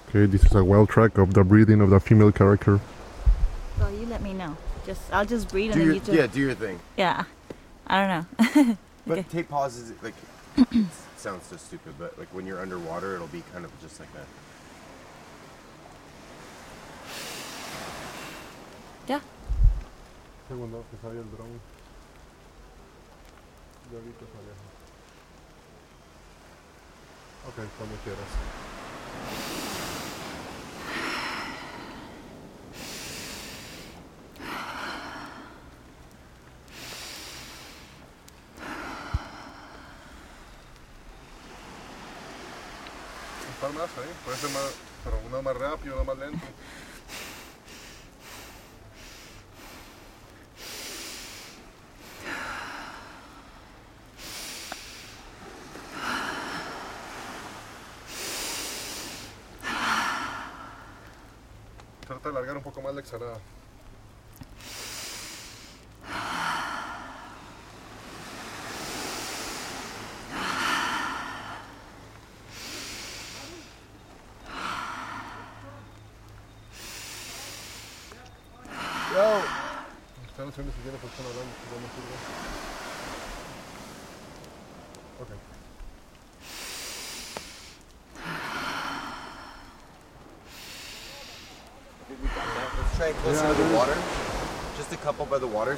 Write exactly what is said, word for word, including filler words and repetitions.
Okay, this is a wild track of the breathing of the female character. Well, you let me know. Just I'll just breathe Do and your, then you do. yeah, do your thing. Yeah. I don't know. But Okay. tape pauses, like, it sounds so stupid, but like when you're underwater, it'll be kind of just like that. Yeah. Segundo, que sale el drone. Y ahorita sale. Ok, cuando quieras. Un par más ahí, puede ser más, pero uno más rápido, uno más lento. Trata de alargar un poco más la exhalada. Yo! Están haciendo si tiene persona hablando, si no me sirve. Ok. Let's try and closer Yeah, to the dude. water. Just a couple by the water.